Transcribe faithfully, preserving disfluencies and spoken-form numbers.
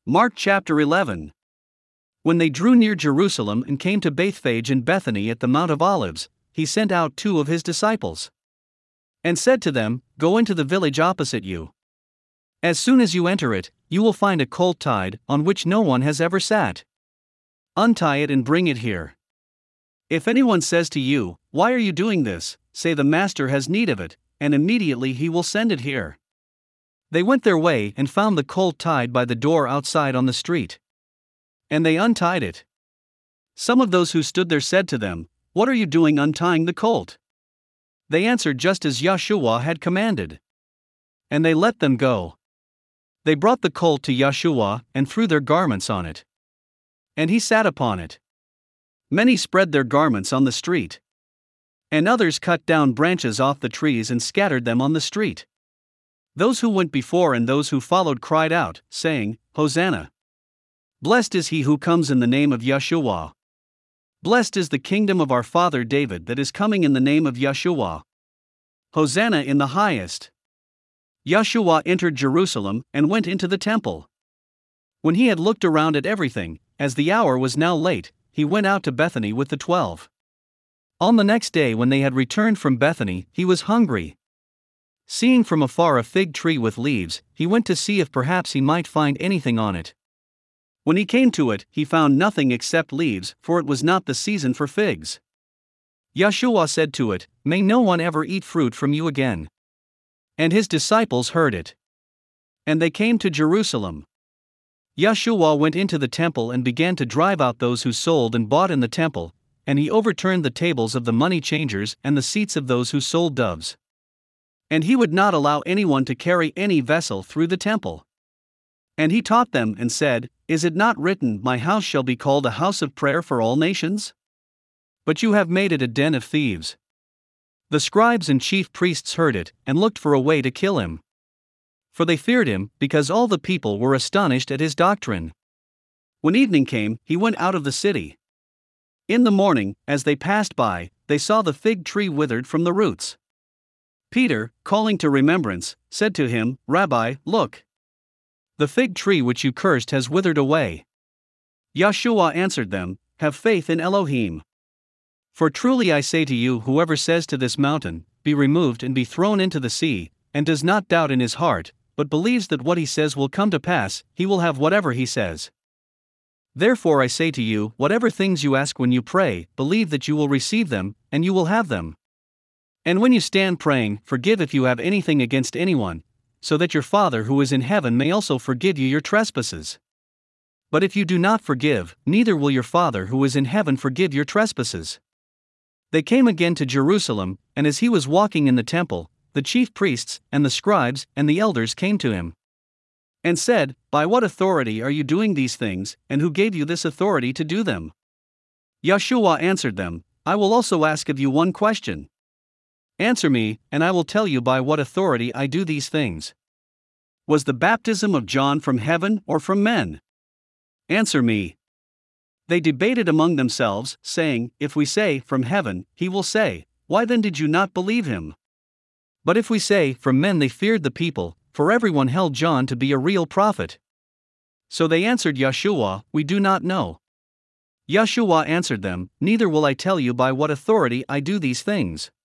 Mark chapter eleven. When they drew near Jerusalem and came to Bethphage and Bethany at the Mount of Olives, he sent out two of his disciples, and said to them, "Go into the village opposite you. As soon as you enter it, you will find a colt tied, on which no one has ever sat. Untie it and bring it here. If anyone says to you, 'Why are you doing this?' say, 'The master has need of it,' and immediately he will send it here." They went their way and found the colt tied by the door outside on the street. And they untied it. Some of those who stood there said to them, "What are you doing untying the colt?" They answered just as Yeshua had commanded. And they let them go. They brought the colt to Yeshua and threw their garments on it. And he sat upon it. Many spread their garments on the street. And others cut down branches off the trees and scattered them on the street. Those who went before and those who followed cried out, saying, "Hosanna! Blessed is he who comes in the name of Yeshua. Blessed is the kingdom of our father David that is coming in the name of Yeshua. Hosanna in the highest." Yeshua entered Jerusalem and went into the temple. When he had looked around at everything, as the hour was now late, he went out to Bethany with the twelve. On the next day, when they had returned from Bethany, he was hungry. Seeing from afar a fig tree with leaves, he went to see if perhaps he might find anything on it. When he came to it, he found nothing except leaves, for it was not the season for figs. Yeshua said to it, "May no one ever eat fruit from you again." And his disciples heard it. And they came to Jerusalem. Yeshua went into the temple and began to drive out those who sold and bought in the temple, and he overturned the tables of the money changers and the seats of those who sold doves. And he would not allow anyone to carry any vessel through the temple. And he taught them and said, "Is it not written, 'My house shall be called a house of prayer for all nations'? But you have made it a den of thieves." The scribes and chief priests heard it, and looked for a way to kill him. For they feared him, because all the people were astonished at his doctrine. When evening came, he went out of the city. In the morning, as they passed by, they saw the fig tree withered from the roots. Peter, calling to remembrance, said to him, "Rabbi, look! The fig tree which you cursed has withered away." Yeshua answered them, "Have faith in Elohim. For truly I say to you, whoever says to this mountain, 'Be removed and be thrown into the sea,' and does not doubt in his heart, but believes that what he says will come to pass, he will have whatever he says. Therefore I say to you, whatever things you ask when you pray, believe that you will receive them, and you will have them. And when you stand praying, forgive if you have anything against anyone, so that your Father who is in heaven may also forgive you your trespasses. But if you do not forgive, neither will your Father who is in heaven forgive your trespasses." They came again to Jerusalem, and as he was walking in the temple, the chief priests, and the scribes, and the elders came to him, and said, "By what authority are you doing these things, and who gave you this authority to do them?" Yeshua answered them, "I will also ask of you one question. Answer me, and I will tell you by what authority I do these things. Was the baptism of John from heaven or from men? Answer me." They debated among themselves, saying, "If we say, 'From heaven,' he will say, 'Why then did you not believe him?' But if we say, 'From men,' they feared the people, for everyone held John to be a real prophet." So they answered Yeshua, "We do not know." Yeshua answered them, "Neither will I tell you by what authority I do these things.